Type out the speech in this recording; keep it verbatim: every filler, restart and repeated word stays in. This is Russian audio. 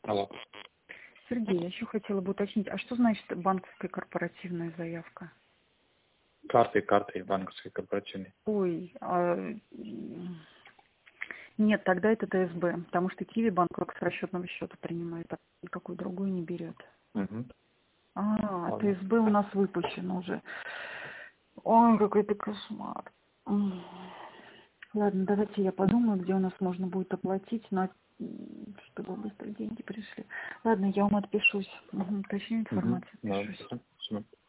Алло. Сергей, я еще хотела бы уточнить, а что значит банковская корпоративная заявка? Карты, карты банковской корпоративной. Ой, а... нет, тогда это ТСБ, потому что Киви банк только с расчетного счета принимает, а никакую другую не берет. Угу. А, Ладно. ТСБ у нас выпущено уже. Ой, какой-то кошмар. М. Ладно, давайте я подумаю, где у нас можно будет оплатить, но м, чтобы быстро деньги пришли. Ладно, я вам отпишусь. Угу, точнее Угу. информацию Да, отпишусь. спасибо.